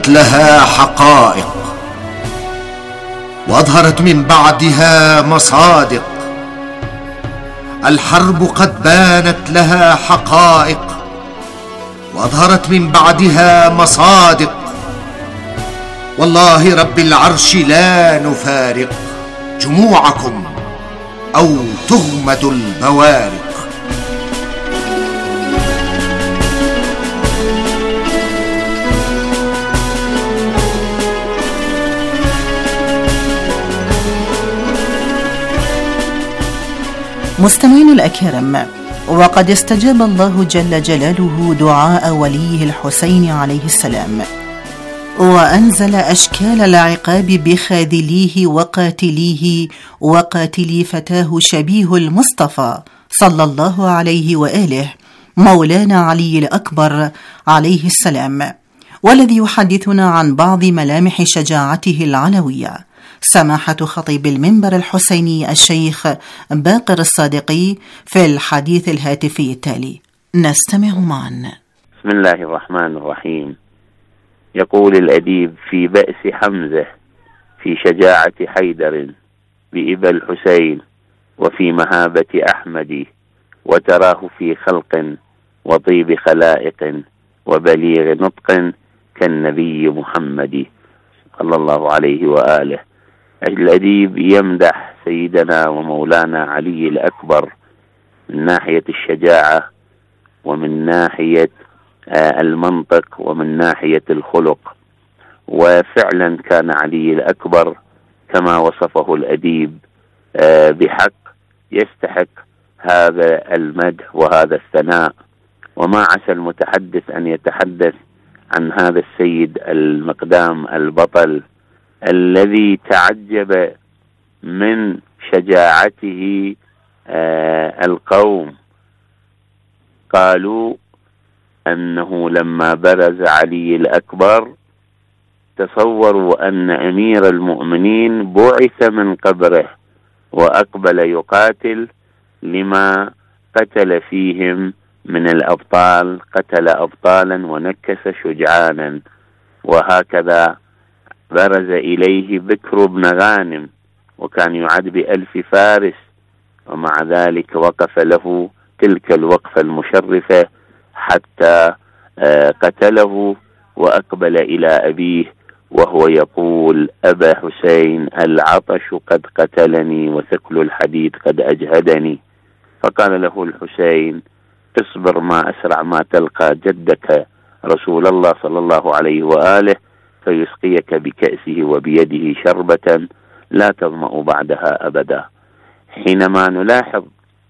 بانت لها حقائق، واظهرت من بعدها مصادق. الحرب قد بانت لها حقائق، واظهرت من بعدها مصادق. والله رب العرش لا نفارق جموعكم أو تغمد البوارق. مستمعين الأكارم، وقد استجاب الله جل جلاله دعاء وليه الحسين عليه السلام، وأنزل أشكال العقاب بخاذليه وقاتليه وقاتلي فتاه شبيه المصطفى صلى الله عليه وآله مولانا علي الأكبر عليه السلام، والذي يحدثنا عن بعض ملامح شجاعته العلوية سماحة خطيب المنبر الحسيني الشيخ باقر الصادقي في الحديث الهاتفي التالي. نستمع معا. بسم الله الرحمن الرحيم. يقول الأديب في بأس حمزة، في شجاعة حيدر، بإبا الحسين، وفي مهابة أحمد، وتراه في خلق وطيب خلائق وبليغ نطق كالنبي محمد صلى الله عليه وآله. الأديب يمدح سيدنا ومولانا علي الأكبر من ناحية الشجاعة، ومن ناحية المنطق، ومن ناحية الخلق. وفعلا كان علي الأكبر كما وصفه الأديب بحق يستحق هذا المدح وهذا الثناء. وما عسى المتحدث أن يتحدث عن هذا السيد المقدام البطل الذي تعجب من شجاعته القوم. قالوا أنه لما برز علي الأكبر تصوروا أن أمير المؤمنين بعث من قبره وأقبل يقاتل لما قتل فيهم من الأبطال، قتل أبطالا ونكس شجعانا. وهكذا برز إليه بكر بن غانم، وكان يعد ب1000 فارس، ومع ذلك وقف له تلك الوقفة المشرفة حتى قتله، وأقبل إلى أبيه وهو يقول: أبا حسين، العطش قد قتلني وثكل الحديد قد أجهدني. فقال له الحسين: اصبر ما أسرع ما تلقى جدك رسول الله صلى الله عليه وآله فيسقيك بكأسه وبيده شربة لا تظمأ بعدها أبدا. حينما نلاحظ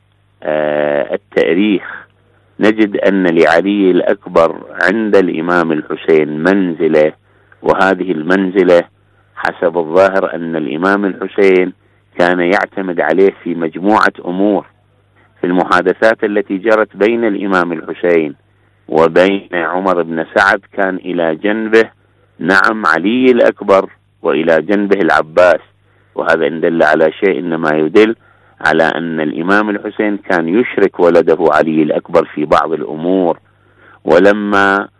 التاريخ نجد أن لعلي الأكبر عند الإمام الحسين منزلة، وهذه المنزلة حسب الظاهر أن الإمام الحسين كان يعتمد عليه في مجموعة أمور. في المحادثات التي جرت بين الإمام الحسين وبين عمر بن سعد كان إلى جنبه نعم علي الأكبر وإلى جنبه العباس، وهذا إن دل على شيء إنما يدل على أن الإمام الحسين كان يشرك ولده علي الأكبر في بعض الأمور. ولما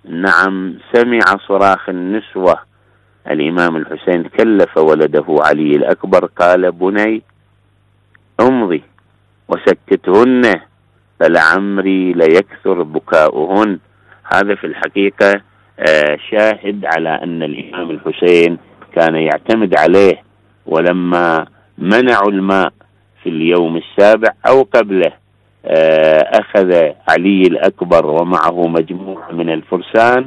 سمع صراخ النسوة الإمام الحسين كلف ولده علي الأكبر قال: بني امضي وسكتهن فلعمري ليكثر بكاؤهن. هذا في الحقيقة شاهد على أن الإمام الحسين كان يعتمد عليه. ولما منعوا الماء في اليوم السابع أو قبله أخذ علي الأكبر ومعه مجموعة من الفرسان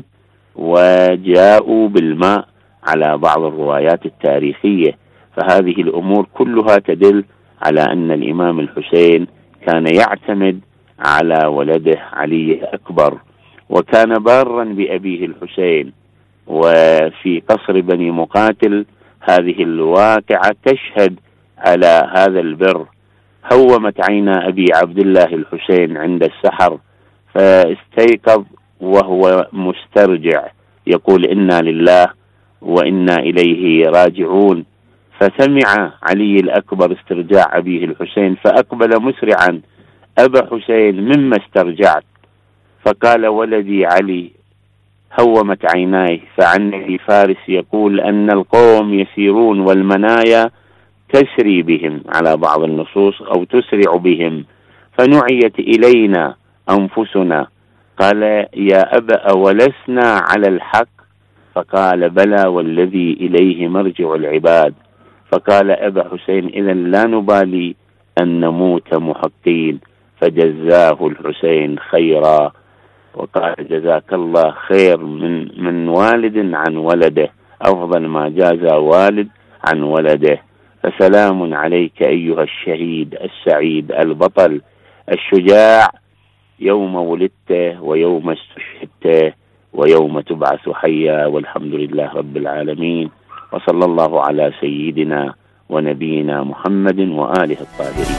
وجاءوا بالماء على بعض الروايات التاريخية. فهذه الأمور كلها تدل على أن الإمام الحسين كان يعتمد على ولده علي الأكبر، وكان بارا بأبيه الحسين. وفي قصر بني مقاتل هذه الواقعة تشهد على هذا البر. هومت عينا أبي عبد الله الحسين عند السحر، فاستيقظ وهو مسترجع يقول: إنا لله وإنا إليه راجعون. فسمع علي الأكبر استرجاع أبيه الحسين فأقبل مسرعا: أبا حسين، مما استرجعت؟ فقال: ولدي علي، هومت عيناي. فعن ابي فارس يقول أن القوم يسيرون والمنايا تسري بهم على بعض النصوص أو تسرع بهم، فنعيت إلينا أنفسنا. قال: يا أبا أولسنا على الحق؟ فقال: بلى والذي إليه مرجع العباد. فقال أبا حسين: إذن لا نبالي أن نموت محقين. فجزاه الحسين خيرا وقال: جزاك الله خير من والد عن ولده، أفضل ما جاز والد عن ولده. فسلام عليك أيها الشهيد السعيد البطل الشجاع، يوم ولدت ويوم استشهدت ويوم تبعث حيا، والحمد لله رب العالمين، وصلى الله على سيدنا ونبينا محمد وآله الطاهرين.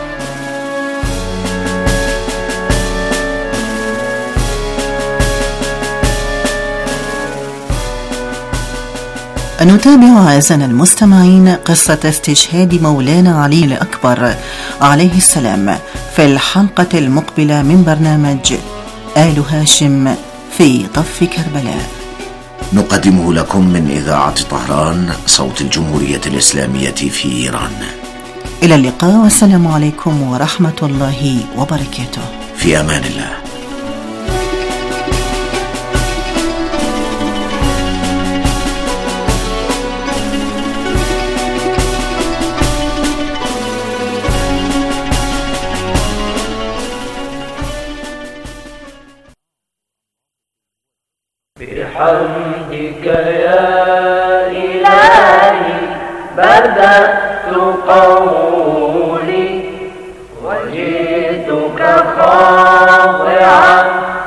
نتابع أعزائنا المستمعين قصة استشهاد مولانا علي الأكبر عليه السلام في الحلقة المقبلة من برنامج آل هاشم في طف كربلاء، نقدمه لكم من إذاعة طهران صوت الجمهورية الإسلامية في إيران. إلى اللقاء والسلام عليكم ورحمة الله وبركاته. في أمان الله. بحمدك يا إلهي بدأت قولي وجئتك خاضعا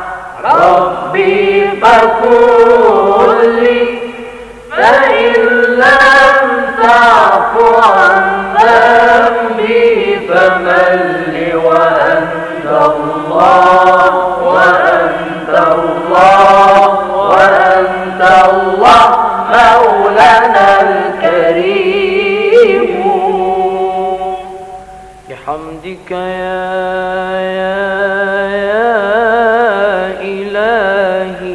ربي فكن لي، فإن لم تعف عن ذنبي فمن لي، وأنت الله وأنت الله وأنت الله مولانا الكريم. بحمدك يا إلهي،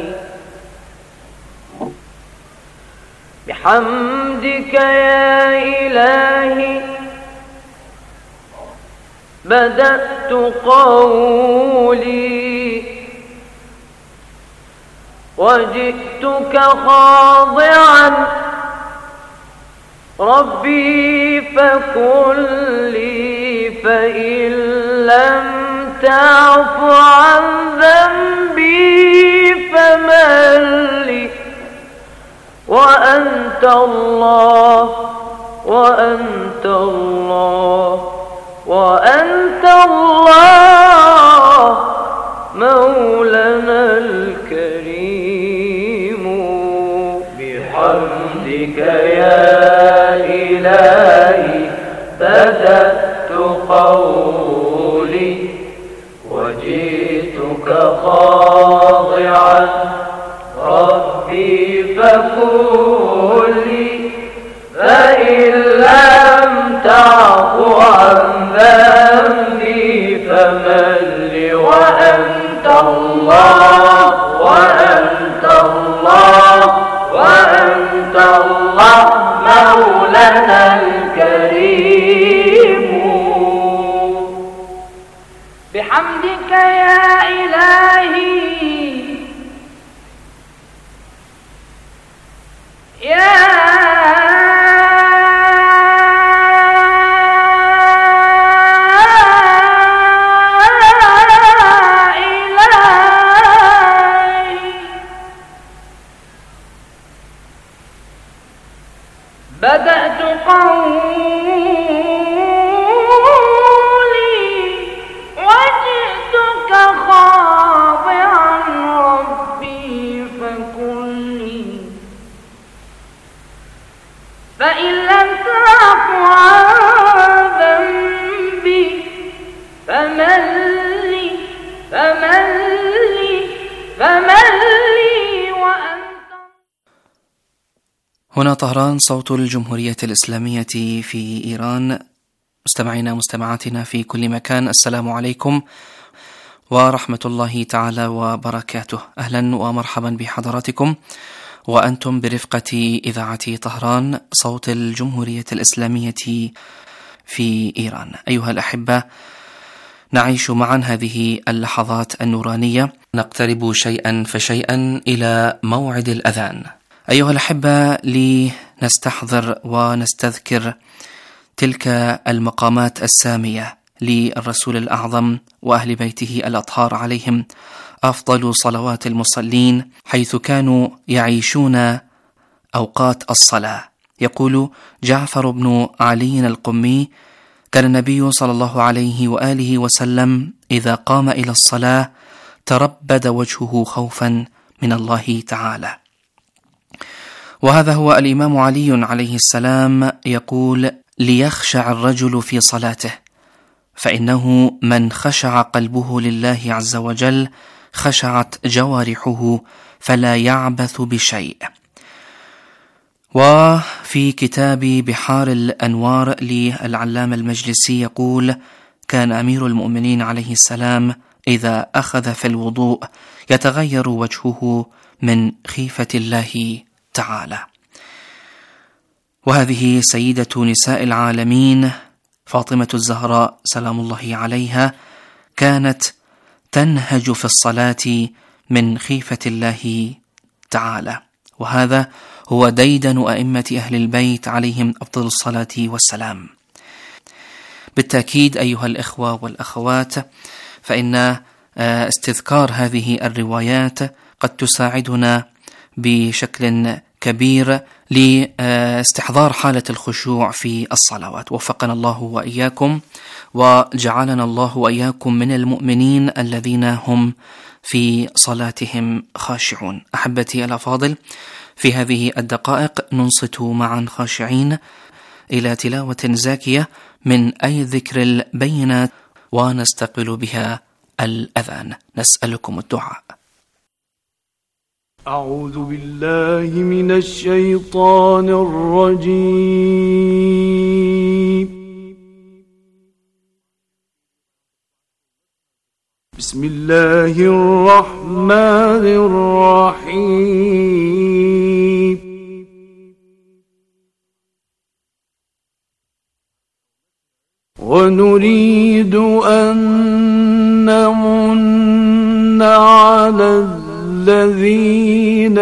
بحمدك يا إلهي بدأت قولي وجئتك خاضعا ربي فكن لي، فإن لم تعف عن ذنبي فمن لي، وأنت الله وأنت الله وأنت الله مولانا الكريم. بحمدك يا إلهي بدأت قولي وجئتك خاضعا ربي فكن لي، فإن لم تعف عن ذنبي فمن لي، وأنت الله وأنت الله وأنت الله مولانا الكريم. بحمدك يا إلهي يا بدأت قولي وجئتك خاضعا ربي فكن لي، فإن لم تعف عن ذنبي فمن لي فمن لي فمن لي، وأنت. هنا طهران صوت الجمهورية الإسلامية في إيران. مستمعينا مستمعاتنا في كل مكان، السلام عليكم ورحمة الله تعالى وبركاته. أهلا ومرحبا بحضراتكم وأنتم برفقة إذاعة طهران صوت الجمهورية الإسلامية في إيران. أيها الأحبة، نعيش معا هذه اللحظات النورانية، نقترب شيئا فشيئا إلى موعد الأذان. أيها الأحبة، لنستحضر ونستذكر تلك المقامات السامية للرسول الأعظم وأهل بيته الأطهار عليهم أفضل صلوات المصلين، حيث كانوا يعيشون أوقات الصلاة. يقول جعفر بن علي القمي: كان النبي صلى الله عليه وآله وسلم إذا قام إلى الصلاة تربد وجهه خوفا من الله تعالى. وهذا هو الإمام علي عليه السلام يقول: ليخشع الرجل في صلاته، فإنه من خشع قلبه لله عز وجل خشعت جوارحه فلا يعبث بشيء. وفي كتاب بحار الأنوار للعلامة المجلسي يقول: كان أمير المؤمنين عليه السلام إذا أخذ في الوضوء يتغير وجهه من خيفة الله تعالى. وهذه سيدة نساء العالمين فاطمة الزهراء سلام الله عليها كانت تنهج في الصلاة من خيفة الله تعالى، وهذا هو ديدن أئمة أهل البيت عليهم أفضل الصلاة والسلام. بالتأكيد أيها الإخوة والأخوات، فإن استذكار هذه الروايات قد تساعدنا بشكل كبير لاستحضار حالة الخشوع في الصلوات. وفقنا الله وإياكم وجعلنا الله وإياكم من المؤمنين الذين هم في صلاتهم خاشعون. أحبتي الأفاضل، في هذه الدقائق ننصت معا خاشعين إلى تلاوة زاكية من أي ذكر البينات ونستقبل بها الأذان. نسألكم الدعاء. أعوذ بالله من الشيطان الرجيم. بسم الله الرحمن الرحيم. ونريد أن نمن على الذين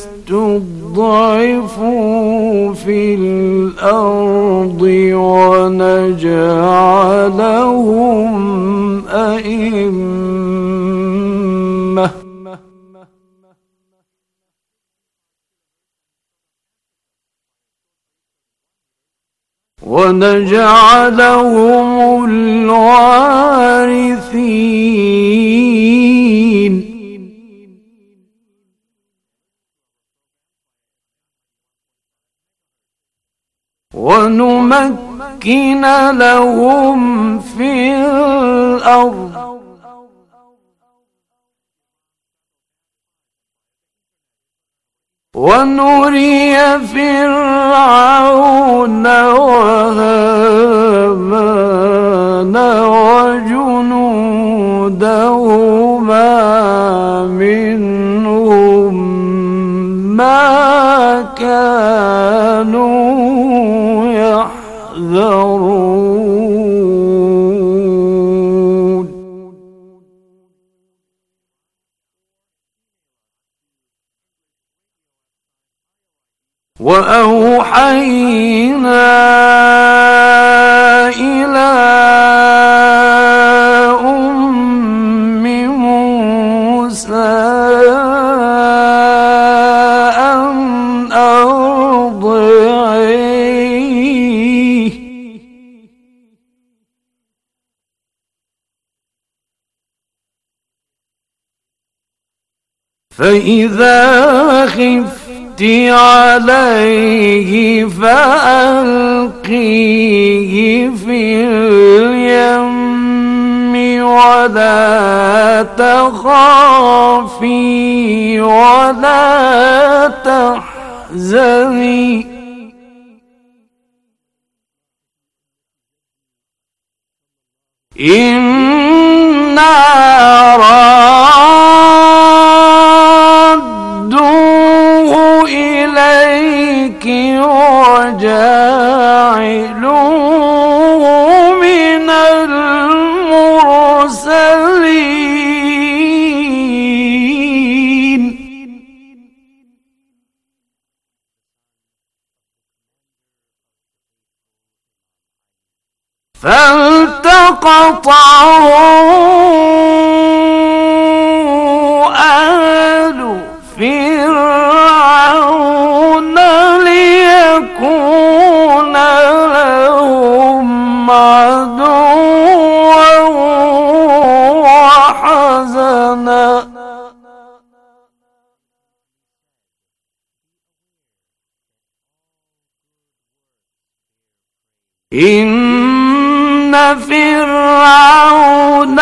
استضعفوا في الأرض ونجعلهم أئمة ونجعلهم الوارثين ونمكن لهم في الأرض ونري فرعون وهامان وجنودهما منهم ما كانوا يحذرون. وأوحينا إلى أم موسى أن أرضعيه فإذا خفت عليه فألقيه في اليم ولا تخافي ولا تحزني إنا إليك وجاعلوه من المرسلين. فالتقطه آل فرعون ليكون لهم عدوا وحزنا. إن فرعون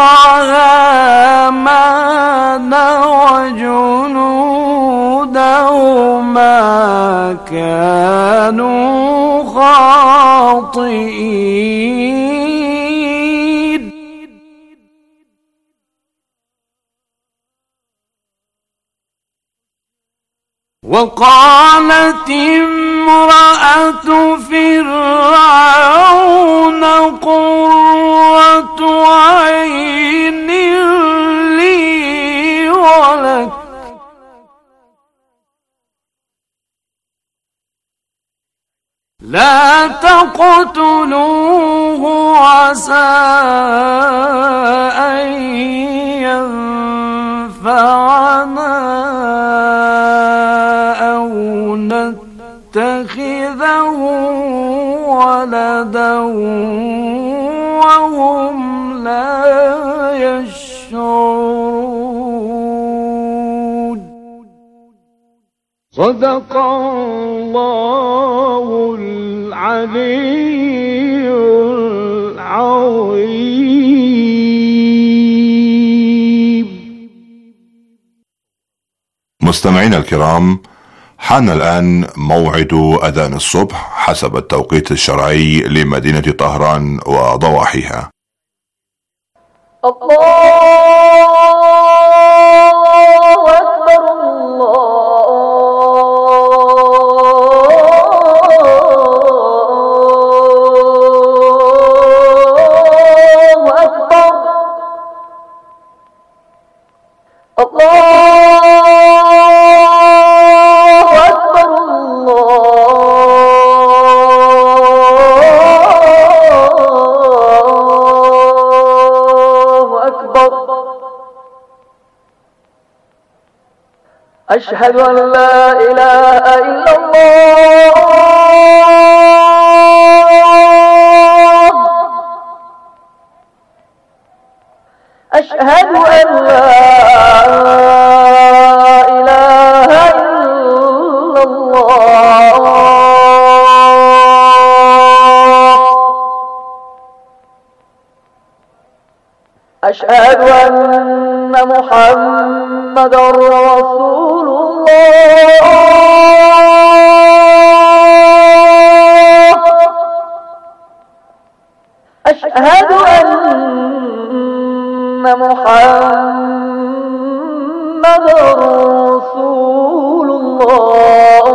وهامان وجنودهما كانوا خاطئين. وقالت امرأة فرعون قرة عين لي ولك لا تقتلوه عسى أن ينفعنا أو نتخذه ولدا وهم لا يشعرون. صدق الله العلي العظيم. مستمعينا الكرام، حان الآن موعد أذان الصبح حسب التوقيت الشرعي لمدينة طهران وضواحيها. الله أكبر الله أكبر أشهد أن لا إله إلا الله. أشهد أن لا إله إلا الله. أشهد أن محمدا رسول الله. أشهد أن محمدا رسول الله.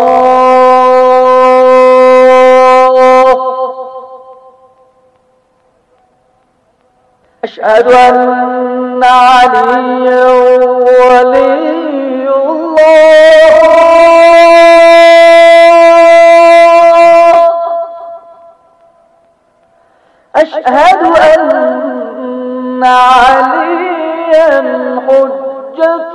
أشهد أن عليا ولي الله. أشهد أن عليا حجة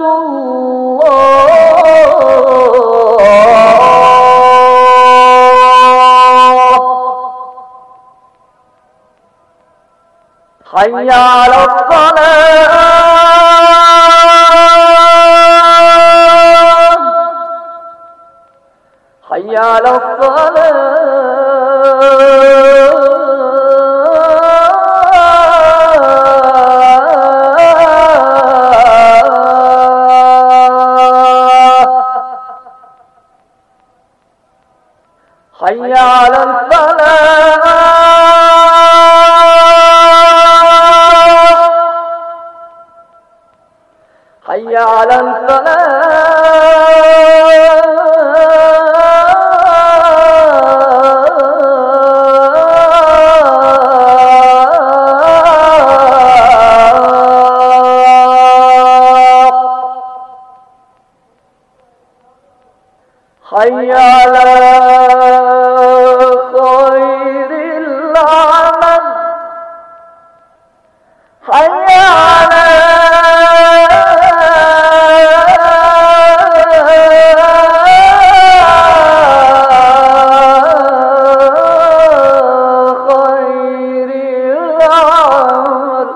الله. حي على الصلاة. حي على حي على الفلاح. حي على الفلاح. حي على خير العمل حي على خير العمل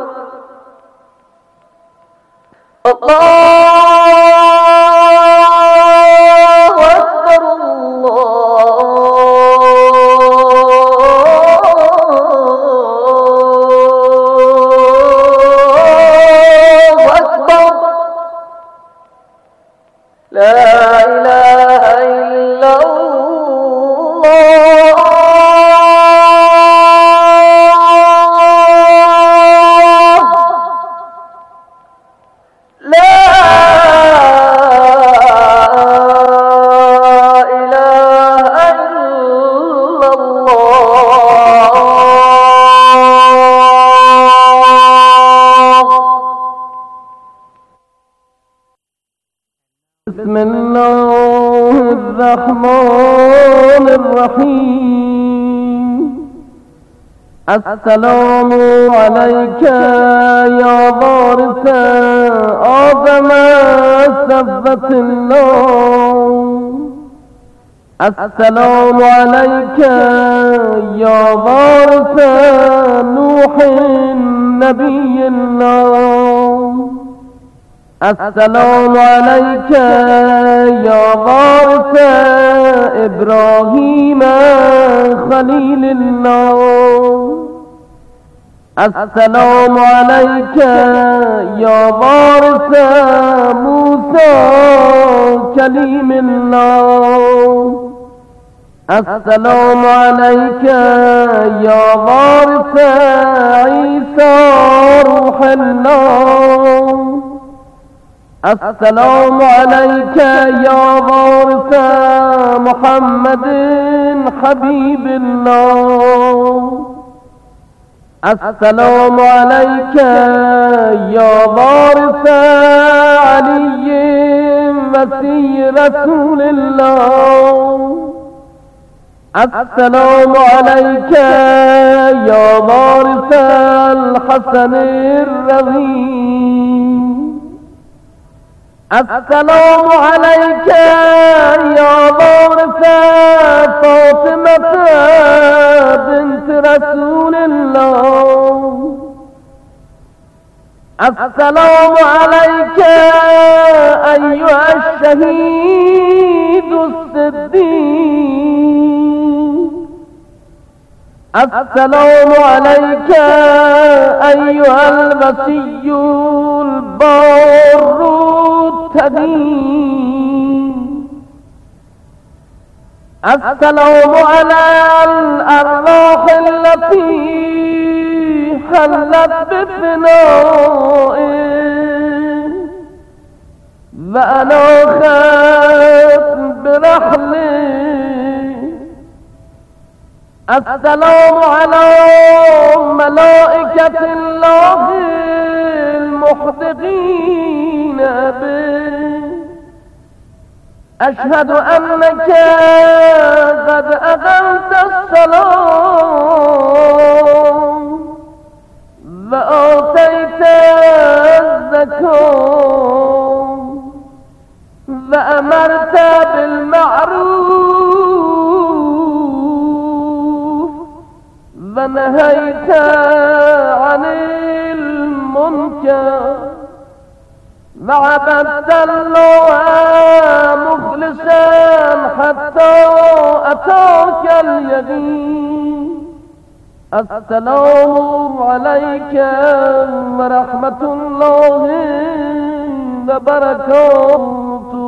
بسم الله الرحمن الرحيم السلام عليك يا وارث آدم سبت الله السلام عليك يا وارث نوح نبي الله السلام عليك يا وارث إبراهيم خليل الله السلام عليك يا وارث موسى كليم الله السلام عليك يا وارث عيسى روح الله السلام عليك يا وارث محمد حبيب الله السلام عليك يا وارث علي مسيح رسول الله السلام عليك يا وارث الحسن الرضي السلام عليك يا وارث فاطمة بنت رسول الله السلام عليك أيها الشهيد الصديق السلام عليك أيها الوصي البار السلام على الأرواح التي حلت بفنائه وأناخت برحله السلام على ملائكة الله المحدقين به أشهد أنك قد أقمت الصلاة وآتيت الزكاة وأمرت بالمعروف ونهيت عن المنكر وعبدت الله مخلصا حتى أتاك اليقين السلام عليك ورحمة الله وبركاته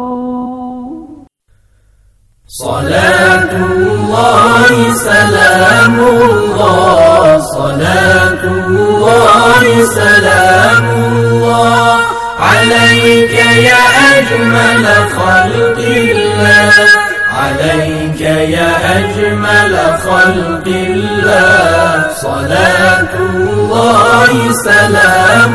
صلاة الله سلام الله صلاة الله سلام الله عليك يا أجمل خلق الله عليك يا أجمل خلق الله صلاة الله سلام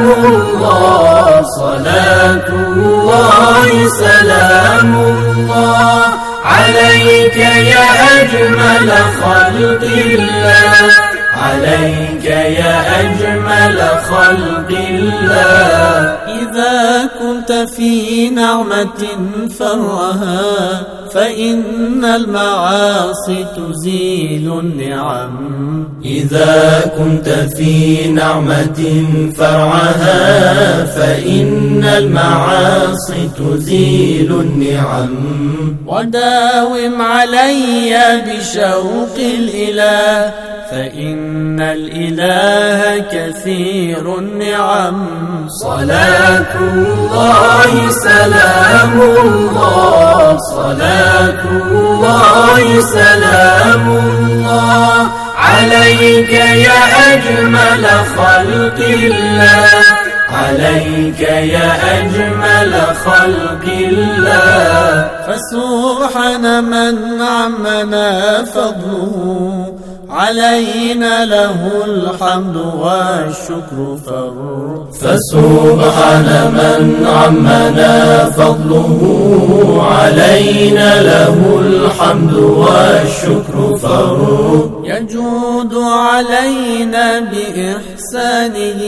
الله صلاة الله سلام الله عليك يا أجمل خلق الله، عليك يا أجمل خلق الله. إذا كنت في نعمة فرها فإن المعاصي تزيل النعم. إذا كنت في نعمة فرعها فإن المعاصي تزيل النعم. وداوم علي بشوق الإله فإن الإله كثير النعم. صلاة الله سلام الله، صلاة الله سلام الله عليك يا أجمل خلق الله، عليك يا أجمل خلق الله. فسبحان من عمنا فضله، علينا له الحمد والشكر فرد. فسبحان من عمنا فضله، علينا له الحمد والشكر فرد. يجود علينا بإحسانه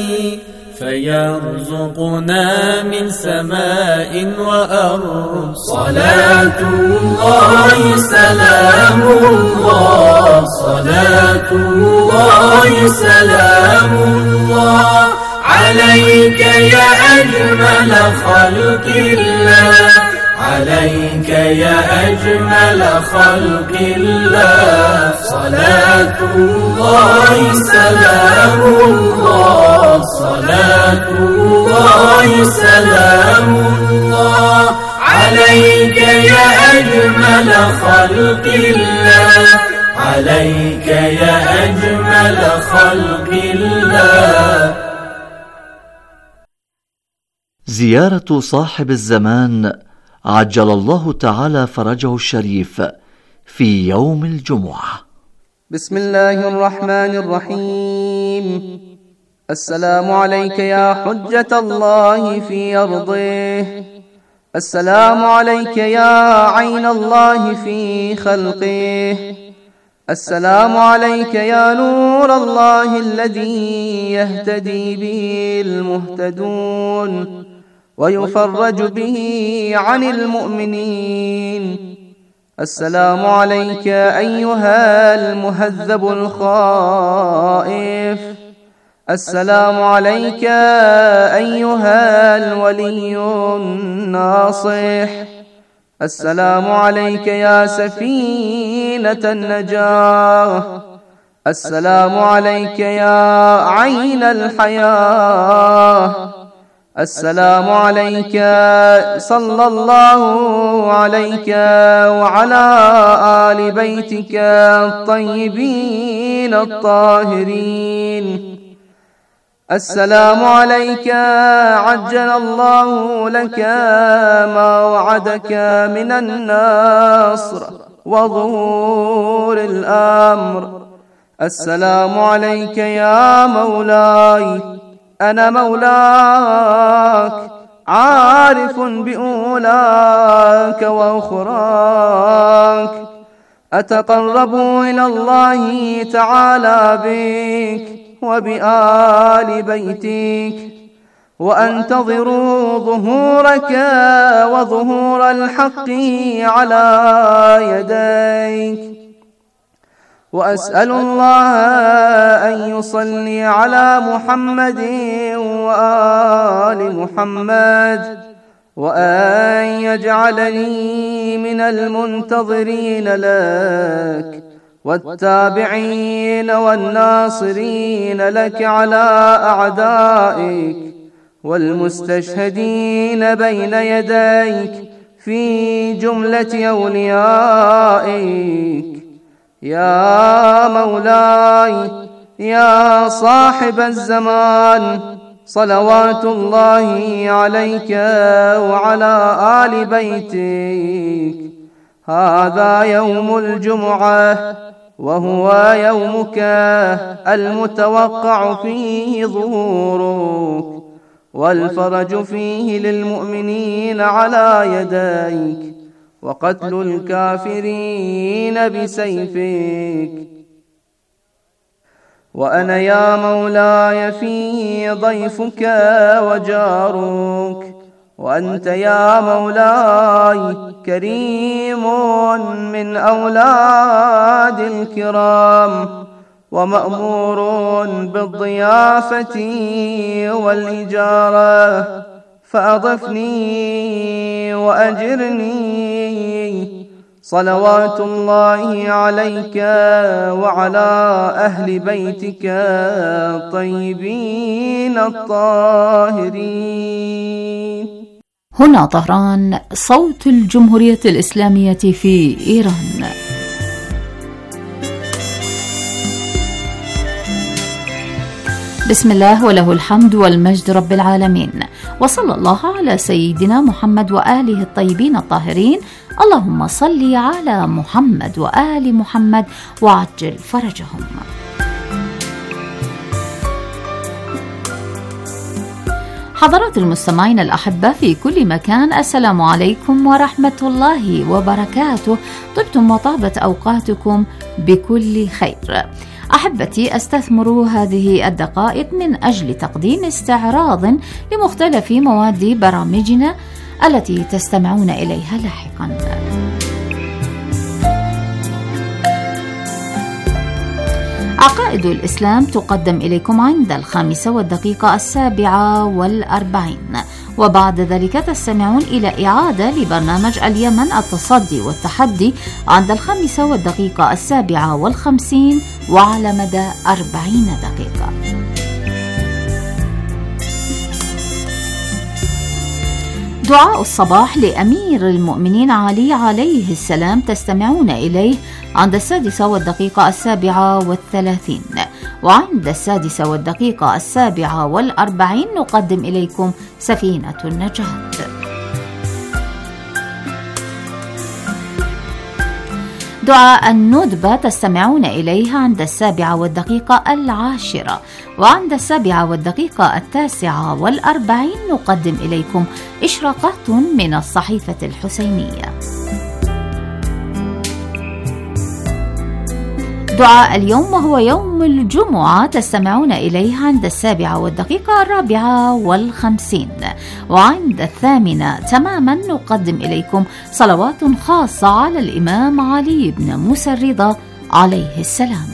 فيرزقنا من سماء وأرض. صلاة الله سلام الله، صلاة الله سلام الله عليك يا أجمل خلق الله، عليك يا أجمل خلق الله. صلاة الله سلام الله، صلاة الله سلام الله عليك يا أجمل خلق الله، عليك يا أجمل خلق الله. زيارة صاحب الزمان عجل الله تعالى فرجه الشريف في يوم الجمعة. بسم الله الرحمن الرحيم. السلام عليك يا حجة الله في أرضه، السلام عليك يا عين الله في خلقه، السلام عليك يا نور الله الذي يهتدي به المهتدون ويفرج به عن المؤمنين. السلام عليك أيها المهذب الخائف، السلام عليك أيها الولي الناصح، السلام عليك يا سفينة النجاة، السلام عليك يا عين الحياة، السلام عليك صلى الله عليك وعلى آل بيتك الطيبين الطاهرين. السلام عليك عجل الله لك ما وعدك من النصر وظهور الأمر. السلام عليك يا مولاي، أنا مولاك عارف بأولاك وأخراك، أتقرب إلى الله تعالى بك وبآل بيتك، وأنتظر ظهورك وظهور الحق على يديك، وأسأل الله أن يصلي على محمد وآل محمد، وأن يجعلني من المنتظرين لك والتابعين والناصرين لك على أعدائك، والمستشهدين بين يديك في جملة أوليائك. يا مولاي يا صاحب الزمان، صلوات الله عليك وعلى آل بيتك. هذا يوم الجمعة، وهو يومك المتوقع فيه ظهورك، والفرج فيه للمؤمنين على يديك، وقتل الكافرين بسيفك. وأنا يا مولاي في ضيفك وجارك، وأنت يا مولاي كريم من أولاد الكرام، ومأمور بالضيافة والإجارة، فأضفني وأجرني. صلوات الله عليك وعلى أهل بيتك الطيبين الطاهرين. هنا طهران، صوت الجمهورية الإسلامية في إيران. بسم الله وله الحمد والمجد رب العالمين، وصلى الله على سيدنا محمد وآله الطيبين الطاهرين. اللهم صل على محمد وآل محمد وعجل فرجهم. حضرات المستمعين الأحبة في كل مكان، السلام عليكم ورحمة الله وبركاته. طبتم وطابت أوقاتكم بكل خير. أحبتي، أستثمر هذه الدقائق من أجل تقديم استعراض لمختلف مواد برامجنا التي تستمعون إليها لاحقا. عقائد الإسلام تقدم إليكم عند 5:07 وبعد ذلك تستمعون إلى إعادة لبرنامج اليمن التصدي والتحدي عند 5:57 وعلى مدى 40 دقيقة. دعاء الصباح لأمير المؤمنين علي عليه السلام تستمعون إليه عند 6:37 وعند 6:47 نقدم إليكم سفينة النجاة. دعاء الندبة تستمعون إليها عند 7:10 وعند 7:49 نقدم إليكم إشراقات من الصحيفة الحسينية. دعاء اليوم وهو يوم الجمعة تستمعون إليها عند 7:54 وعند 8 تماما نقدم إليكم صلوات خاصة على الإمام علي بن موسى الرضا عليه السلام.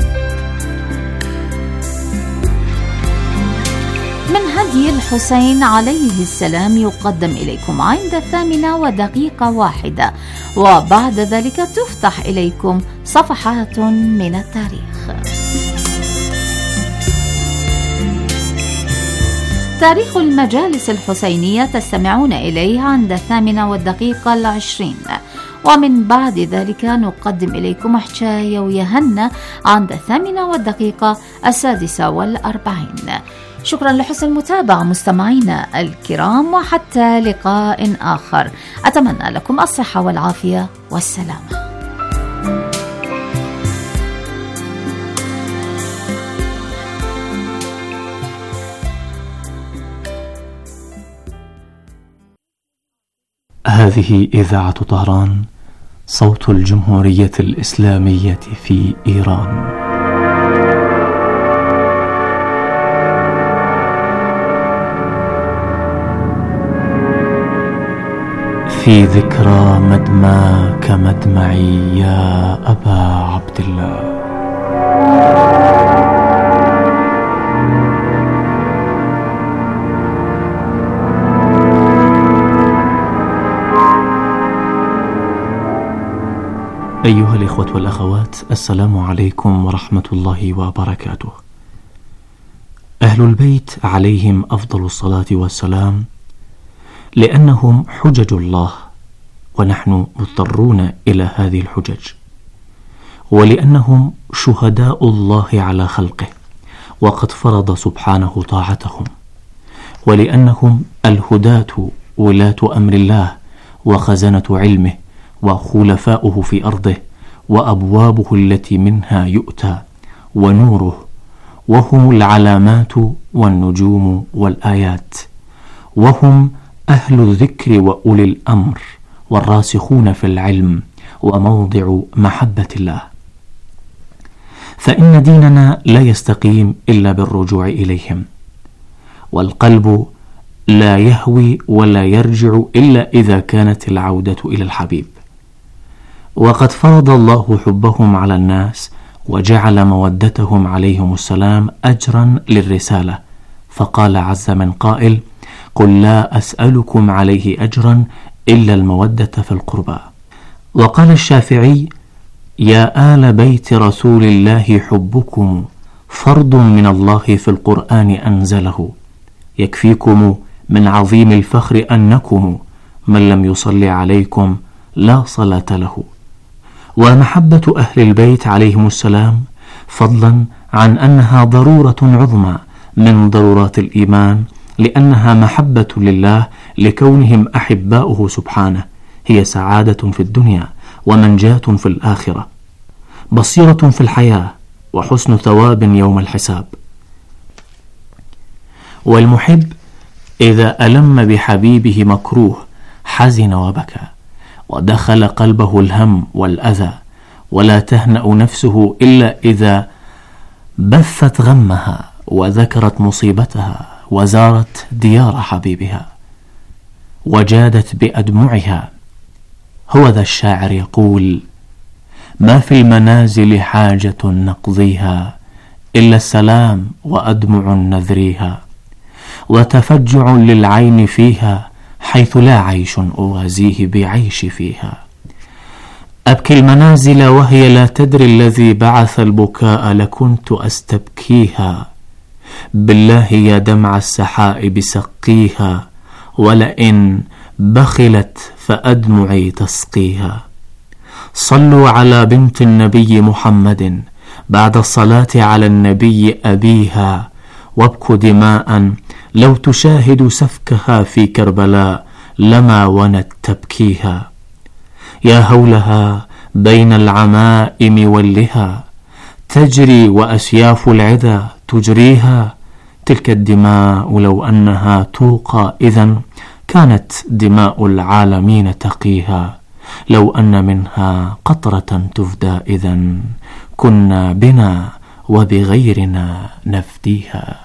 من هدي الحسين عليه السلام يقدم إليكم عند 8:01 وبعد ذلك تفتح إليكم صفحات من التاريخ. تاريخ المجالس الحسينية تستمعون إليه عند 8:20 ومن بعد ذلك نقدم إليكم حكاية ويهنا عند 8:46. شكرا لحسن المتابعة مستمعينا الكرام، وحتى لقاء آخر أتمنى لكم الصحة والعافية والسلامة. هذه إذاعة طهران، صوت الجمهورية الإسلامية في إيران. في ذكرى مدماك مدمعي يا أبا عبد الله. أيها الإخوة والأخوات، السلام عليكم ورحمة الله وبركاته. أهل البيت عليهم أفضل الصلاة والسلام، لأنهم حجج الله ونحن مضطرون إلى هذه الحجج، ولأنهم شهداء الله على خلقه وقد فرض سبحانه طاعتهم، ولأنهم الهداة ولاة أمر الله وخزنة علمه وخلفاؤه في أرضه وأبوابه التي منها يؤتى ونوره، وهم العلامات والنجوم والآيات، وهم أهل الذكر وأولي الأمر والراسخون في العلم وموضع محبة الله. فإن ديننا لا يستقيم إلا بالرجوع إليهم، والقلب لا يهوي ولا يرجع إلا إذا كانت العودة إلى الحبيب. وقد فرض الله حبهم على الناس وجعل مودتهم عليهم السلام أجرا للرسالة، فقال عز من قائل: قل لا أسألكم عليه أجرا إلا المودة في القربى. وقال الشافعي: يا آل بيت رسول الله حبكم فرض من الله في القرآن أنزله، يكفيكم من عظيم الفخر أنكم من لم يصلي عليكم لا صلاة له. ومحبة أهل البيت عليهم السلام فضلا عن أنها ضرورة عظمى من ضرورات الإيمان، لأنها محبة لله لكونهم أحباؤه سبحانه، هي سعادة في الدنيا ومنجاة في الآخرة، بصيرة في الحياة وحسن ثواب يوم الحساب. والمحب إذا ألم بحبيبه مكروه حزن وبكى، ودخل قلبه الهم والأذى، ولا تهنأ نفسه إلا إذا بثت غمها وذكرت مصيبتها وزارت ديار حبيبها وجادت بأدمعها. هو ذا الشاعر يقول: ما في المنازل حاجة نقضيها إلا السلام وأدمع نذريها، وتفجع للعين فيها حيث لا عيش أوازيه بعيش فيها. أبكي المنازل وهي لا تدري الذي بعث البكاء لكنت أستبكيها، بالله يا دمع السحائب سقيها، ولئن بخلت فأدمعي تسقيها. صلوا على بنت النبي محمد بعد الصلاة على النبي أبيها، وابكوا دماء لو تشاهد سفكها في كربلاء لما ونت تبكيها. يا هولها بين العمائم واللها تجري وأسياف العذا تجريها، تلك الدماء لو أنها توقى إذن كانت دماء العالمين تقيها، لو أن منها قطرة تفدى إذن كنا بنا وبغيرنا نفديها.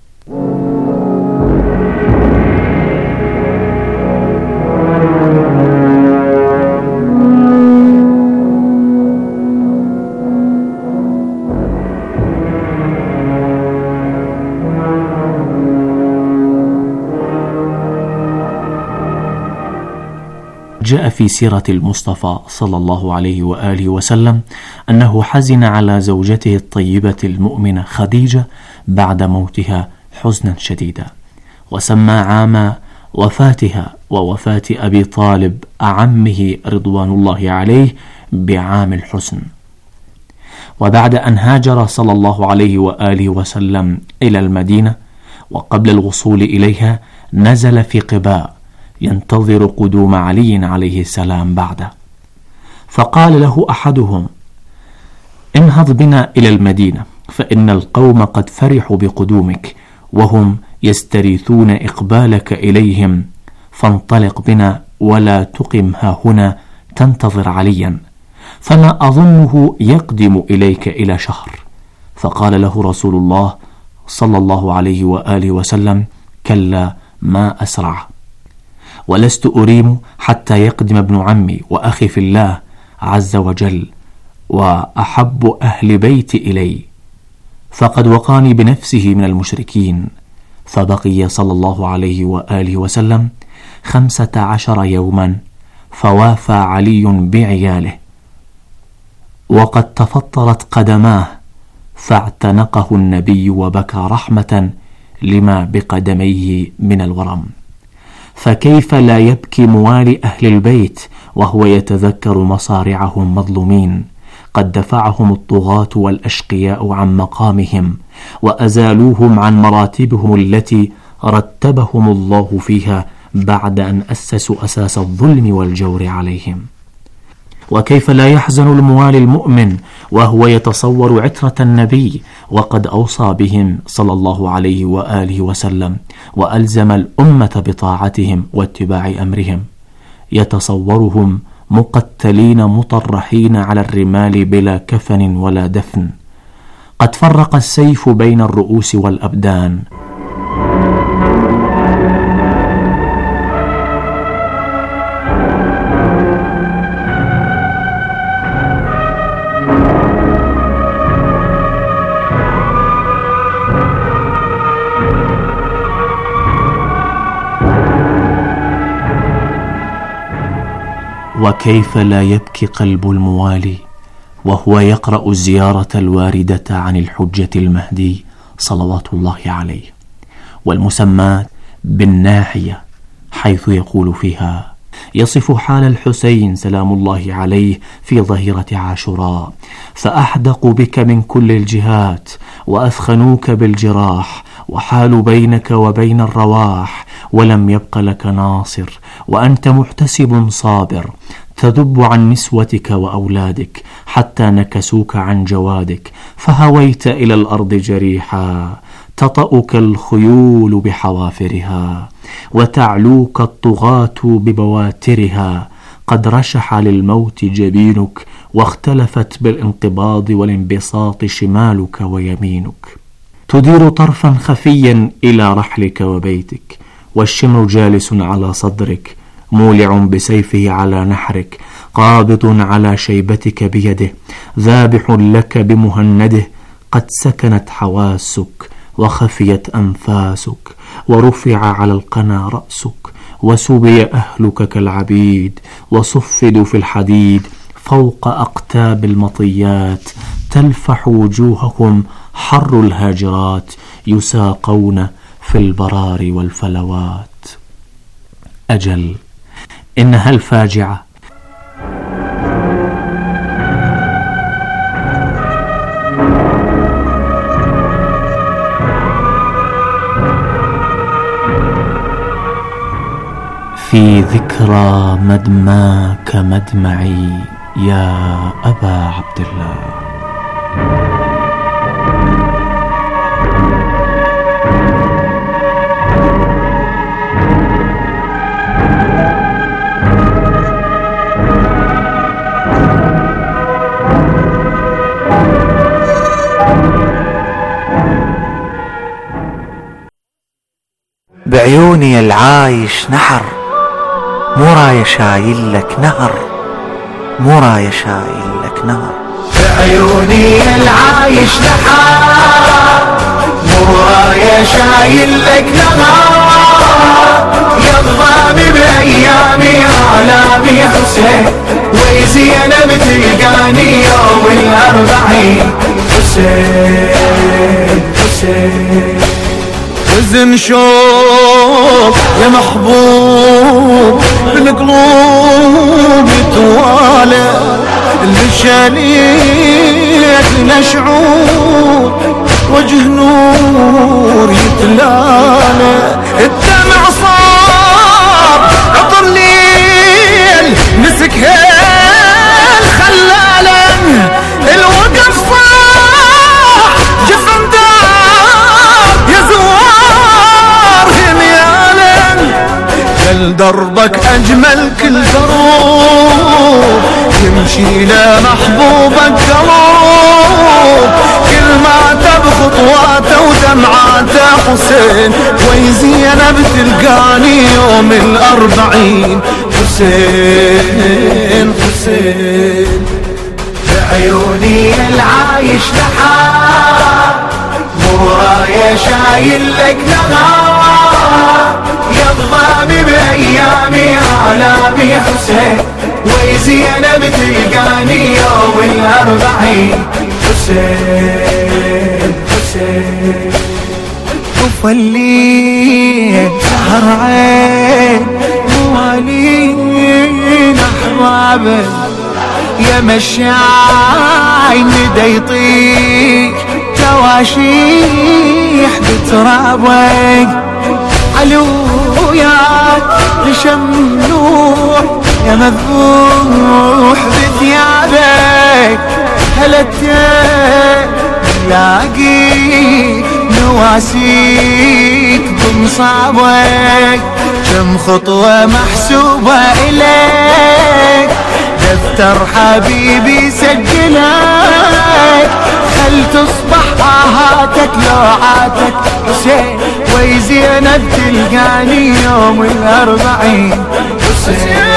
جاء في سيرة المصطفى صلى الله عليه وآله وسلم أنه حزن على زوجته الطيبة المؤمنة خديجة بعد موتها حزنا شديدا، وسمى عام وفاتها ووفاة أبي طالب عمه رضوان الله عليه بعام الحزن. وبعد أن هاجر صلى الله عليه وآله وسلم إلى المدينة، وقبل الوصول إليها نزل في قباء ينتظر قدوم علي عليه السلام بعده، فقال له أحدهم: انهض بنا إلى المدينة، فإن القوم قد فرحوا بقدومك وهم يستريثون إقبالك إليهم، فانطلق بنا ولا تقم هنا تنتظر عليا، فما أظنه يقدم إليك إلى شهر. فقال له رسول الله صلى الله عليه وآله وسلم: كلا ما أسرع، ولست أريم حتى يقدم ابن عمي وأخي في الله عز وجل وأحب أهل بيتي إلي، فقد وقاني بنفسه من المشركين. فبقي صلى الله عليه وآله وسلم 15 يوما، فوافى علي بعياله، وقد تفطرت قدماه، فاعتنقه النبي وبكى رحمة لما بقدميه من الورم. فكيف لا يبكي موالي أهل البيت وهو يتذكر مصارعهم مظلومين، قد دفعهم الطغاة والأشقياء عن مقامهم، وأزالوهم عن مراتبهم التي رتبهم الله فيها بعد أن أسسوا أساس الظلم والجور عليهم. وكيف لا يحزن الموالي المؤمن وهو يتصور عترة النبي، وقد أوصى بهم صلى الله عليه وآله وسلم، وألزم الأمة بطاعتهم واتباع أمرهم. يتصورهم مقتلين مطرحين على الرمال بلا كفن ولا دفن. قد فرق السيف بين الرؤوس والأبدان. وكيف لا يبكي قلب الموالي وهو يقرأ الزيارة الواردة عن الحجة المهدي صلوات الله عليه، والمسماة بالناحية، حيث يقول فيها: يصف حال الحسين سلام الله عليه في ظهيرة عاشوراء: فأحدقوا بك من كل الجهات وأثخنوك بالجراح، وحالوا بينك وبين الرواح، ولم يبق لك ناصر، وأنت محتسب صابر، تذب عن نسوتك وأولادك حتى نكسوك عن جوادك، فهويت إلى الأرض جريحا، تطأك الخيول بحوافرها، وتعلوك الطغاة ببواترها، قد رشح للموت جبينك، واختلفت بالانقباض والانبساط شمالك ويمينك، تدير طرفا خفيا إلى رحلك وبيتك، والشمر جالس على صدرك، مولع بسيفه على نحرك، قابض على شيبتك بيده، ذابح لك بمهنده، قد سكنت حواسك وخفيت أنفاسك، ورفع على القنا رأسك، وسبي أهلك كالعبيد، وصفدوا في الحديد فوق أقتاب المطيات، تلفح وجوههم حر الهاجرات، يساقون في البرار والفلوات. أجل إنها الفاجعة. في ذكرى مدماك مدمعي يا أبا عبد الله. بعيوني العايش نحر، مو راية شايل لك نهر، مو راية شايل لك نهر. بعيوني العايش نحر، مو راية شايل لك نهر، يضغى بأيامي آلامي حسين، وزينب تلقاني يوم الأربعين. حسين حسين حزن شوق يا محبوب بالقلوب يتوالى، لشانيك لشعور وجه نور يتلالى، الدمع صار عطر الليل مسك هيل خلالا، الوقف صاح جفن دار يا زوار هميالا، كل دربك أجمل كل دروب يمشي لمحبوبك قلوب، كل ما بخطواته ودمعاته حسين، ويزينب تلقاني يوم الأربعين. حسين حسين بعيوني العايش نحار، مو راية شايل لك نهار، يضغى بأيامي آلامي حسين، ويزينب تلقاني يوم الأربعين. حسين حسين طفى الليل سهر عين، موالين أحبابه يا مشاعي ندى يطيح، تواشيح بترابك علويات لشم نوح، يا مذبوح بثيابك هلتين لاقي نواسيك بمصابك، كم خطوة محسوبة إليك، دفتر حبيبي سجلك، خل تصبح آهاتك لوعاتك حسين، وي زينب تلقاني يوم الأربعين حسين.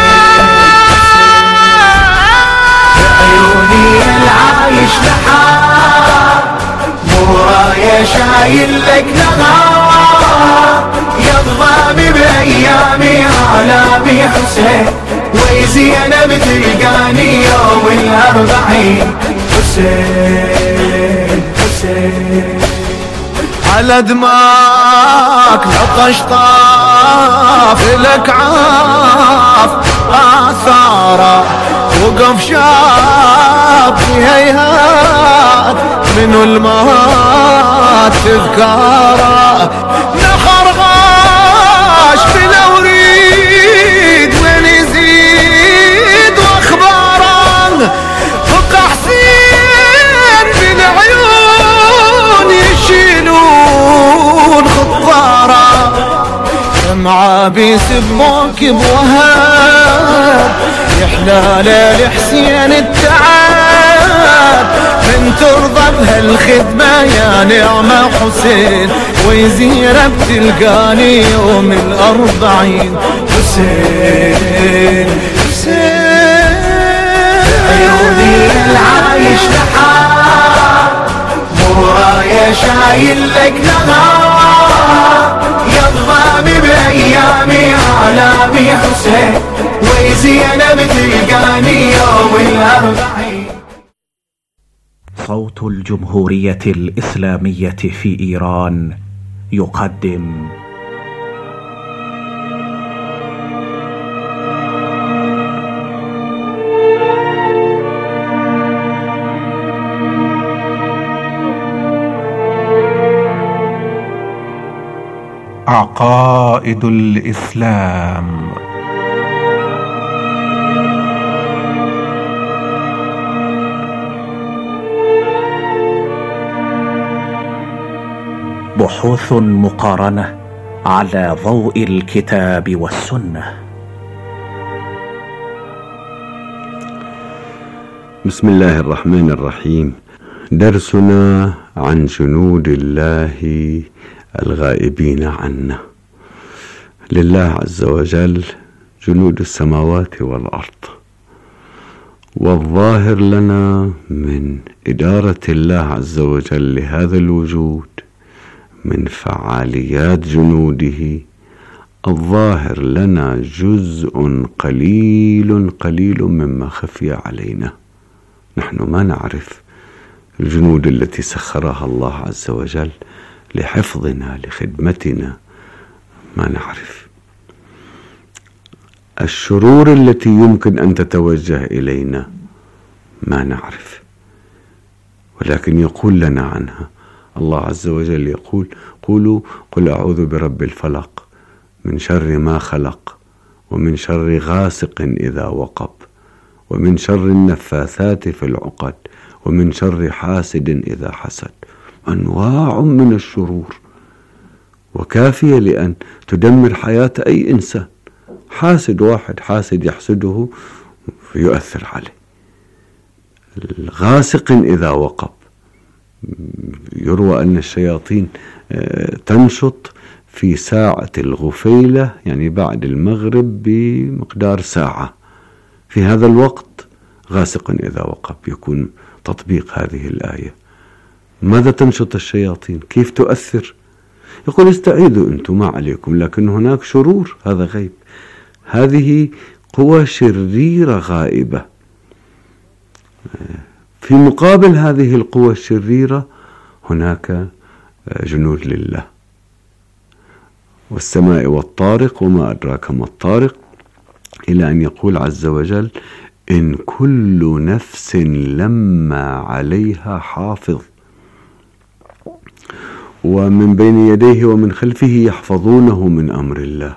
بعيوني العايش لحار، مو راية شايل لك نهار، يضغامي بأيامي عالمي حسين، وي زينب تلقاني يوم الأربعين حسين حسين. على دماك لطش طاف لك عاف آثاره، وقف شاب في هيهات منو المات تذكاره، نخر غاش بلا وريد وين يزيد واخباره، فقع حسين بالعيون يشيلون خطاره، معابيس بموكب وهاب، يحلى ليل حسين التعب، من ترضى بهالخدمة يا نعمة حسين، ويزينب تلقاني يوم الأربعين حسين حسين. عيوني العايش لحار، مو راية شايل لك نهار، يضغامي بأيامي عالمي حسين، وي زينب تلقاني يوم الأربعين. صوت الجمهورية الإسلامية في إيران يقدم عقائد الإسلام. بحوث مقارنة على ضوء الكتاب والسنة. بسم الله الرحمن الرحيم. درسنا عن جنود الله الغائبين عنا. لله عز وجل جنود السماوات والأرض، والظاهر لنا من إدارة الله عز وجل لهذا الوجود، من فعاليات جنوده، الظاهر لنا جزء قليل مما خفي علينا. نحن ما نعرف الجنود التي سخرها الله عز وجل لحفظنا لخدمتنا، ما نعرف الشرور التي يمكن أن تتوجه إلينا، ما نعرف، ولكن يقول لنا عنها الله عز وجل. يقول: قولوا قل أعوذ برب الفلق من شر ما خلق، ومن شر غاسق إذا وقب، ومن شر النفاثات في العقد، ومن شر حاسد إذا حسد. أنواع من الشرور، وكافية لأن تدمر حياة أي إنسان. حاسد واحد حاسد يحسده يؤثر عليه. الغاسق إذا وقب، يروى أن الشياطين تنشط في ساعة الغفيلة، يعني بعد المغرب بمقدار ساعة. في هذا الوقت غاسق إذا وقب يكون تطبيق هذه الآية. ماذا تنشط الشياطين؟ كيف تؤثر؟ يقول: استعيذوا أنتم، ما عليكم، لكن هناك شرور، هذا غيب. هذه قوى شريرة غائبة. في مقابل هذه القوى الشريرة هناك جنود لله. والسماء والطارق وما أدراك ما الطارق، إلى أن يقول عز وجل: إن كل نفس لما عليها حافظ، ومن بين يديه ومن خلفه يحفظونه من أمر الله.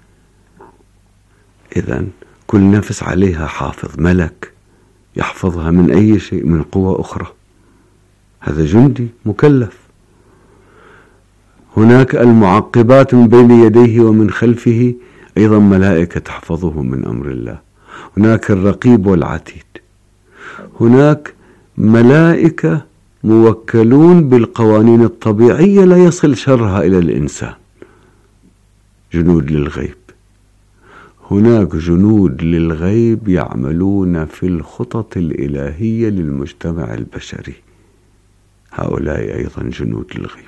إذن كل نفس عليها حافظ، ملك يحفظها من أي شيء، من قوة أخرى. هذا جندي مكلف. هناك المعقبات من بين يديه ومن خلفه، أيضا ملائكة تحفظه من أمر الله. هناك الرقيب والعتيد، هناك ملائكة موكلون بالقوانين الطبيعية لا يصل شرها إلى الإنسان، جنود للغيب. هناك جنود للغيب يعملون في الخطط الإلهية للمجتمع البشري، هؤلاء أيضا جنود للغيب.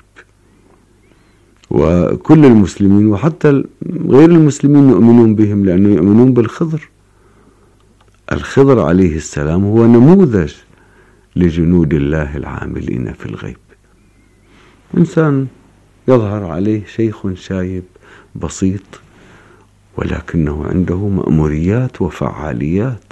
وكل المسلمين وحتى غير المسلمين يؤمنون بهم، لأنه يؤمنون بالخضر. الخضر عليه السلام هو نموذج لجنود الله العاملين في الغيب. إنسان يظهر عليه شيخ شايب بسيط، ولكنه عنده مأموريات وفعاليات،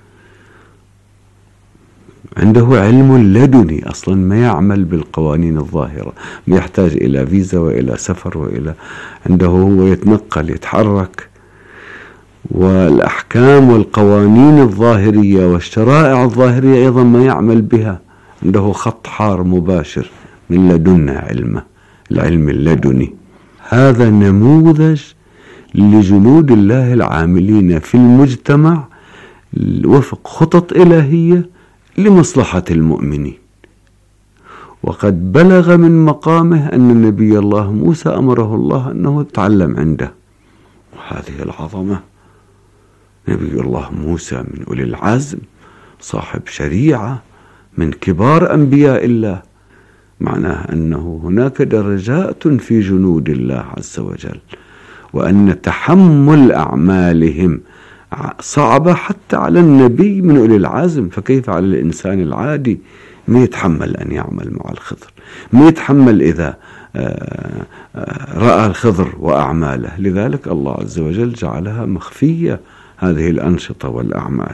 عنده علم لدني، أصلا ما يعمل بالقوانين الظاهرة، ما يحتاج إلى فيزا وإلى سفر وإلى عنده هو يتنقل يتحرك. والأحكام والقوانين الظاهرية والشرائع الظاهرية أيضا ما يعمل بها، عنده خط حار مباشر من لدنا علمه، العلم اللدني. هذا نموذج لجنود الله العاملين في المجتمع وفق خطط إلهية لمصلحة المؤمنين. وقد بلغ من مقامه أن نبي الله موسى أمره الله أنه يتعلم عنده، وهذه العظمة. نبي الله موسى من أولي العزم، صاحب شريعة، من كبار أنبياء الله، معناه أنه هناك درجات في جنود الله عز وجل، وأن تحمل أعمالهم صعبة حتى على النبي من أولي العزم، فكيف على الإنسان العادي؟ ما يتحمل أن يعمل مع الخضر، ما يتحمل إذا رأى الخضر وأعماله. لذلك الله عز وجل جعلها مخفية، هذه الأنشطة والأعمال.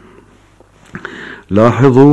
لاحظوا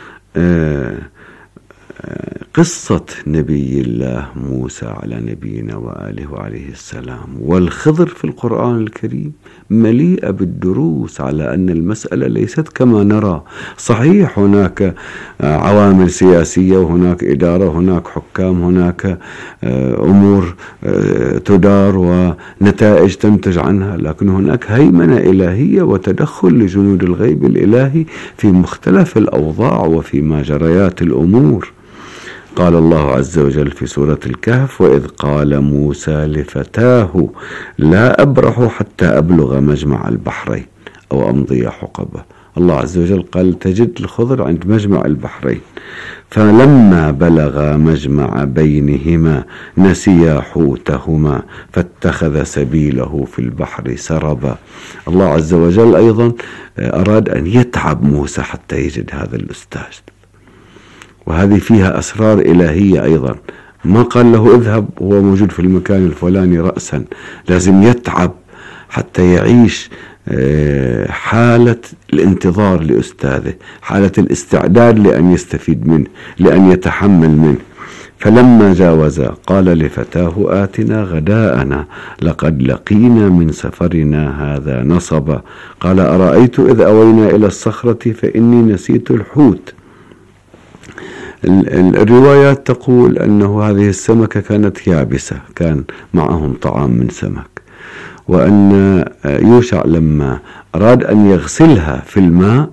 قصة نبي الله موسى على نبينا وآله وعليه السلام والخضر في القرآن الكريم مليئة بالدروس على أن المسألة ليست كما نرى. صحيح هناك عوامل سياسية، وهناك إدارة، وهناك حكام، هناك أمور تدار ونتائج تنتج عنها، لكن هناك هيمنة إلهية وتدخل لجنود الغيب الإلهي في مختلف الأوضاع وفي مجريات الأمور. قال الله عز وجل في سورة الكهف: وإذ قال موسى لفتاه لا أبرح حتى أبلغ مجمع البحرين أو أمضي حقبة. الله عز وجل قال تجد الخضر عند مجمع البحرين، فلما بلغ مجمع بينهما نسيا حوتهما فاتخذ سبيله في البحر سربا. الله عز وجل أيضا أراد أن يتعب موسى حتى يجد هذا الأستاذ، وهذه فيها أسرار إلهية أيضا. ما قال له اذهب وهو موجود في المكان الفلاني رأسا، لازم يتعب حتى يعيش حالة الانتظار لأستاذه، حالة الاستعداد لأن يستفيد منه، لأن يتحمل منه. فلما جاوزا قال لفتاه آتنا غداءنا لقد لقينا من سفرنا هذا نصبا. قال أرأيت إذ أوينا إلى الصخرة فإني نسيت الحوت. الروايات تقول أنه هذه السمكة كانت يابسة، كان معهم طعام من سمك، وأن يوشع لما أراد أن يغسلها في الماء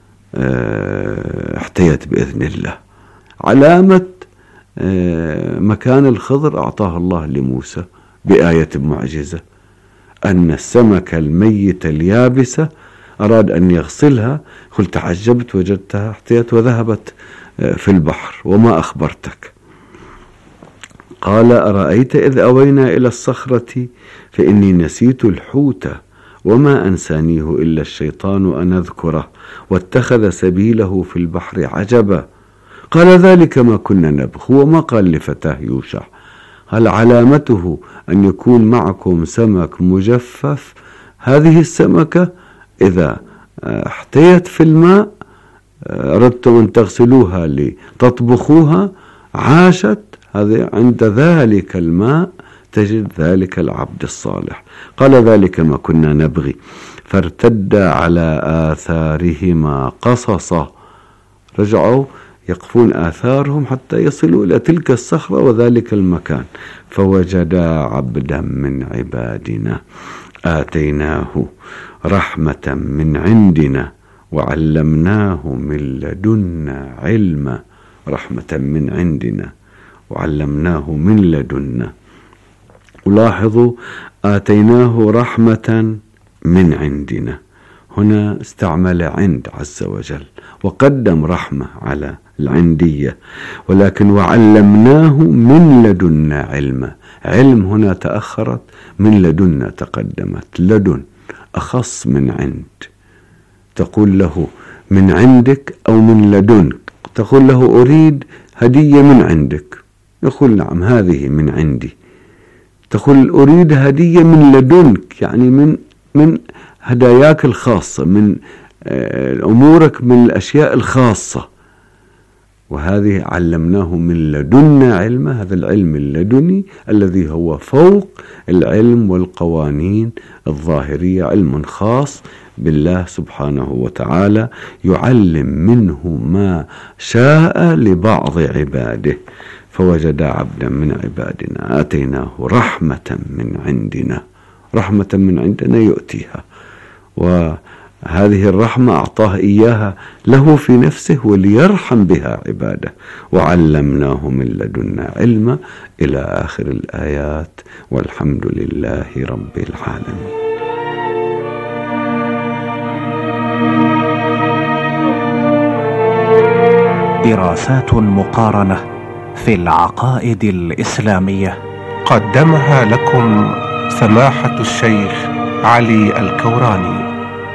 احتيت بإذن الله. علامة مكان الخضر أعطاه الله لموسى بآية معجزة، أن السمكة الميتة اليابسة أراد أن يغسلها، قلت تعجبت وجدتها احتيت وذهبت في البحر وما أخبرتك. قال أرأيت إذ أوينا إلى الصخرة فإني نسيت الحوت وما أنسانيه إلا الشيطان أن أذكره واتخذ سبيله في البحر عجبا. قال ذلك ما كنا نبغ. هو ما قال لفتاه يوشع، هل علامته أن يكون معكم سمك مجفف؟ هذه السمكة إذا احتيت في الماء أردتم أن تغسلوها لتطبخوها عاشت، هذا عند ذلك الماء تجد ذلك العبد الصالح. قال ذلك ما كنا نبغي فارتدا على آثارهما قصصا. رجعوا يقفون آثارهم حتى يصلوا إلى تلك الصخرة وذلك المكان. فوجدا عبدا من عبادنا آتيناه رحمة من عندنا وعلمناه من لدنا علما. رحمة من عندنا وعلمناه من لدنا. ولاحظوا آتيناه رحمة من عندنا، هنا استعمل عند عز وجل وقدم رحمة على العندية، ولكن وعلمناه من لدنا علما. علم هنا تأخرت، من لدنا تقدمت. لدن أخص من عند. تقول له من عندك أو من لدنك. تقول له أريد هدية من عندك، يقول نعم هذه من عندي. تقول أريد هدية من لدنك، يعني من هداياك الخاصة، من أمورك، من الأشياء الخاصة. وهذه علمناه من لدنا علما، هذا العلم اللدني الذي هو فوق العلم والقوانين الظاهرية، علم خاص بالله سبحانه وتعالى، يعلم منه ما شاء لبعض عباده. فوجد عبدا من عبادنا آتيناه رحمة من عندنا. رحمة من عندنا يؤتيها، وهذه الرحمة أعطاه إياها له في نفسه وليرحم بها عباده. وعلمناه من لدنا علما إلى آخر الآيات، والحمد لله رب العالمين. دراسات مقارنة في العقائد الإسلامية قدمها لكم سماحة الشيخ علي الكوراني.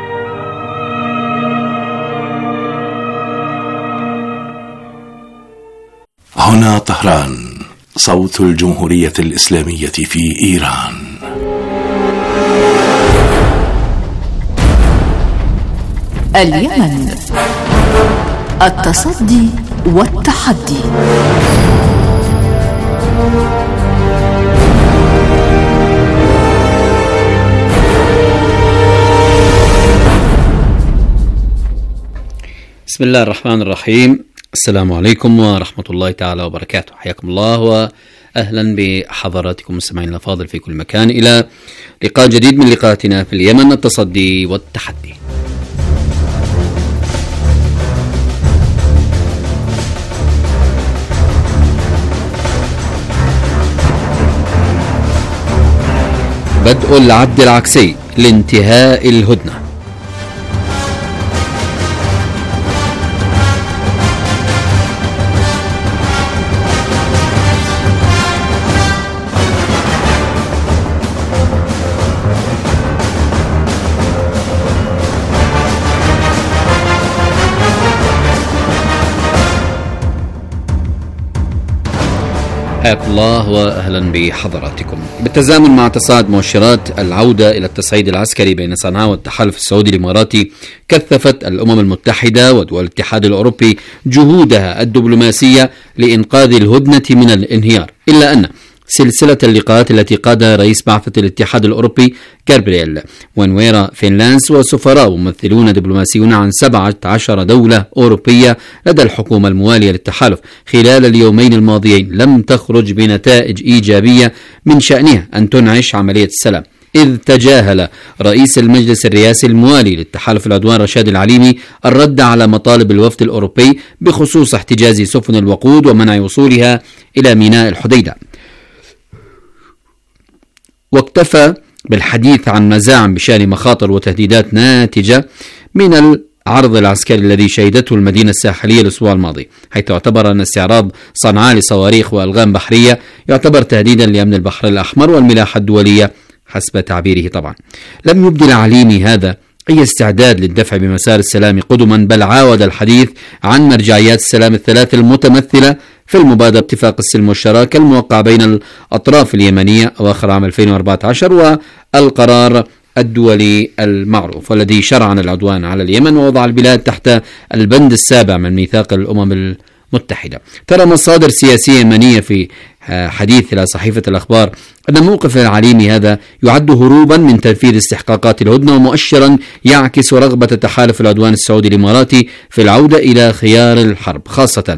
هنا طهران، صوت الجمهورية الإسلامية في إيران. اليمن، التصدي والتحدي. بسم الله الرحمن الرحيم. السلام عليكم ورحمة الله تعالى وبركاته. حياكم الله وأهلا بحضراتكم مستمعين الأفاضل في كل مكان إلى لقاء جديد من لقاءاتنا في اليمن، التصدي والتحدي. بدء العد العكسي لانتهاء الهدنة. حياكم الله وأهلا بحضراتكم. بالتزامن مع تصاعد مؤشرات العودة إلى التصعيد العسكري بين صنعاء والتحالف السعودي الإماراتي، كثفت الأمم المتحدة ودول الاتحاد الأوروبي جهودها الدبلوماسية لإنقاذ الهدنة من الانهيار، إلا أن سلسلة اللقاءات التي قادها رئيس بعثة الاتحاد الأوروبي كاربريل وينويرا فينلاندس وسفراء وممثلون دبلوماسيون عن 17 دولة أوروبية لدى الحكومة الموالية للتحالف خلال اليومين الماضيين لم تخرج بنتائج إيجابية من شأنها أن تنعش عملية السلام، إذ تجاهل رئيس المجلس الرئاسي الموالي للتحالف العدوان رشاد العليمي الرد على مطالب الوفد الأوروبي بخصوص احتجاز سفن الوقود ومنع وصولها إلى ميناء الحديدة، واكتفى بالحديث عن مزاعم بشأن مخاطر وتهديدات ناتجة من العرض العسكري الذي شهدته المدينة الساحلية الأسبوع الماضي، حيث اعتبر أن استعراض صنعاء لصواريخ وألغام بحرية يعتبر تهديدا لأمن البحر الأحمر والملاحة الدولية حسب تعبيره. طبعا لم يبدي العليمي هذا أي استعداد للدفع بمسار السلام قدما، بل عاود الحديث عن مرجعيات السلام الثلاث المتمثلة في المبادرة اتفاق السلم والشراكة الموقع بين الأطراف اليمنية أواخر عام 2014 والقرار الدولي المعروف والذي شرع عن العدوان على اليمن ووضع البلاد تحت البند السابع من ميثاق الأمم المتحدة. ترى مصادر سياسية يمنية في حديث إلى صحيفة الأخبار أن موقف العليمي هذا يعد هروبا من تنفيذ استحقاقات الهدنة ومؤشرا يعكس رغبة تحالف العدوان السعودي الإماراتي في العودة إلى خيار الحرب، خاصة